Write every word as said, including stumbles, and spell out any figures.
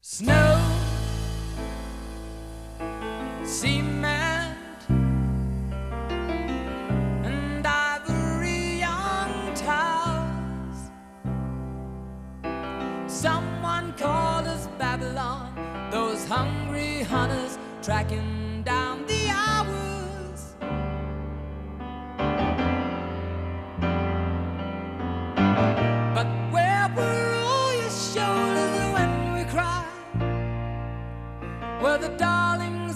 Snow, cement, and ivory young towers. Someone called us Babylon, those hungry hunters tracking down the hours. But where were all your shoulders when we cried? Were the darling